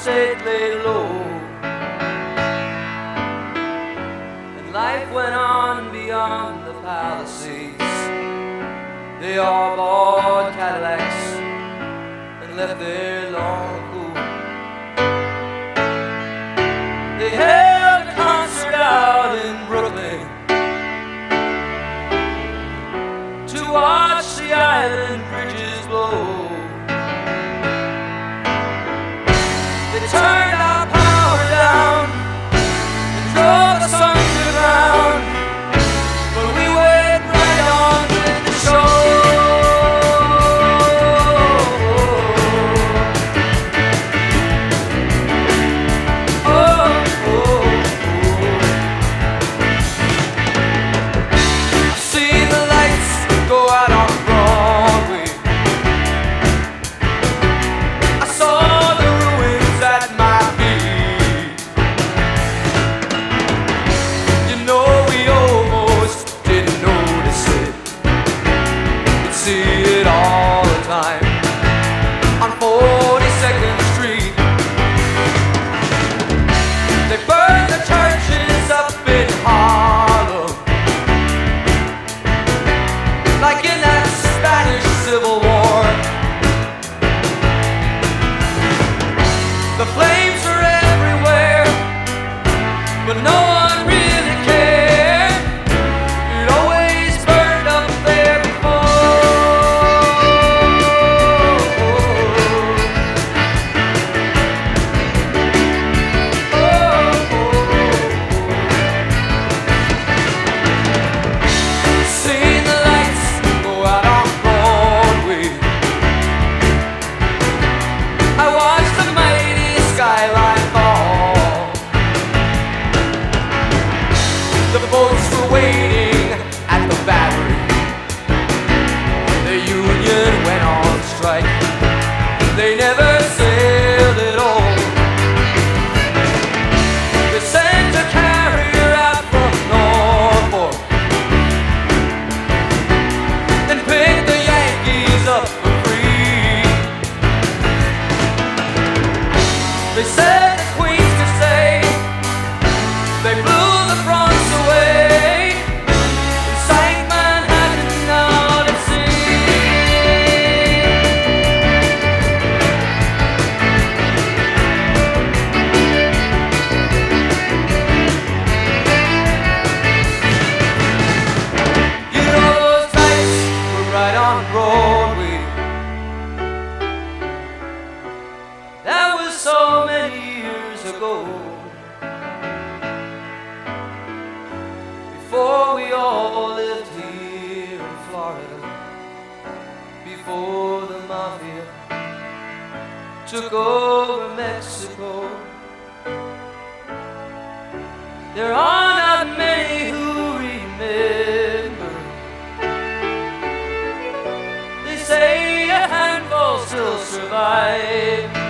state laid low, and life went on beyond the Palisades. They all bought Cadillacs and left there long ago. They held a concert out in Brooklyn to watch the island bridges blow. They turned our power down and drove us underground, but we went right on with the show. I've seen the lights go out on Broadway. I saw the ruins at my feet. You know, we almost didn't notice it. We'd see it all the time on 42nd Street. They burned the churches up in Harlem, like in that Spanish Civil War. The flames were everywhere, but no one really cared. It always burned up there Seen the lights go out on Broadway. I watched the mighty skyline fall. The boats were waiting at the Battery. The union went on strike. They never sailed at all. They sent a carrier out from Norfolk and picked the Yankees up for free. They said the Queen could stay. They blew the Bronx away and sank Manhattan out at sea. You know, those nights were right on Broadway. That was so many years ago, before we all lived here in Florida, before the mafia took over Mexico. There are not many who remember. They say a handful still survive.